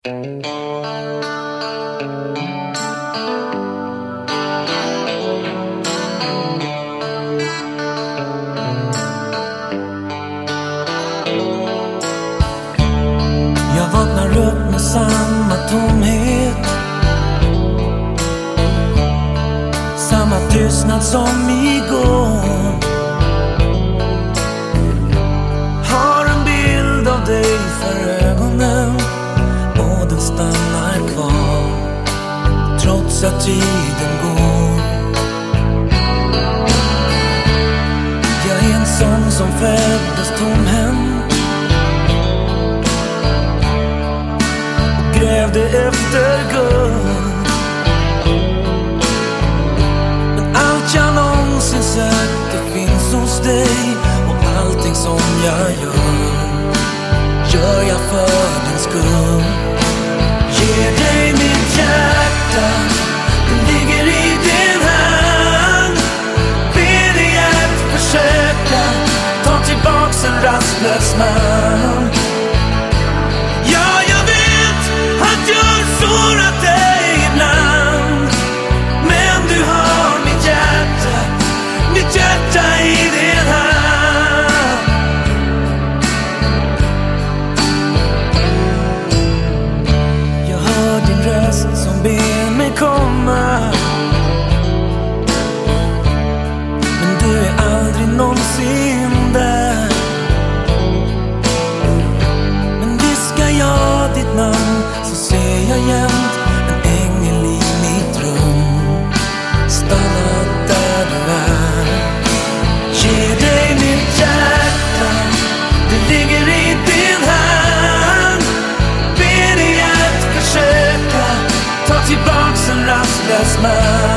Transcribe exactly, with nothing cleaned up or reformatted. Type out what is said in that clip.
Jag vaknar upp med samma tomhet, samma tystnad som igår. Har en bild av dig för ögonen och den stannar kvar trots att tiden går. Jag är en sån som föddes tomhänt, grävde efter guld. Men allt jag någonsin sökte finns hos dig, och allting som jag gör, gör jag för din skull. Ge dig mitt hjärta, det ligger i din hand. Be dig att försöka ta tillbaks en rastlös man. Ja, jag vet att jag sårat dig ibland, men du har mitt hjärta, mitt hjärta i din hand. Jag hör din röst som ber mig komma, men du är aldrig någonsin där. Men viskar jag ditt namn så ser jag jämt en ängel i mitt rum. Stanna där du är. Ge dig mitt hjärta, det ligger i din hand. Be dig att försöka ta tillbaks en rastlös man.